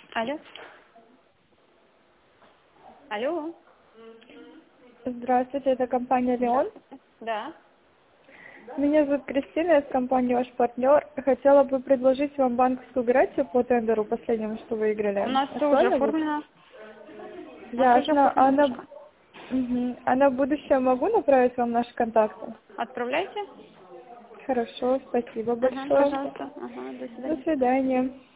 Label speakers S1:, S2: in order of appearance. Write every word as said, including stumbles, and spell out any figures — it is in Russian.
S1: Алло. Алло.
S2: Здравствуйте, это компания «Леон».
S1: Да.
S2: Меня зовут Кристина, я с компании «Ваш партнер». Хотела бы предложить вам банковскую гарантию по тендеру последнему, что вы выиграли.
S1: У нас все уже
S2: Актуально будет?
S1: оформлено. У нас уже
S2: Ясно. А
S1: оформлено
S2: на...
S1: всё.
S2: Мгм. А на будущее могу направить вам наши контакты?
S1: Отправляйте.
S2: Хорошо, спасибо
S1: Ага,
S2: большое.
S1: пожалуйста. Ага, до
S2: До
S1: свидания.
S2: свидания.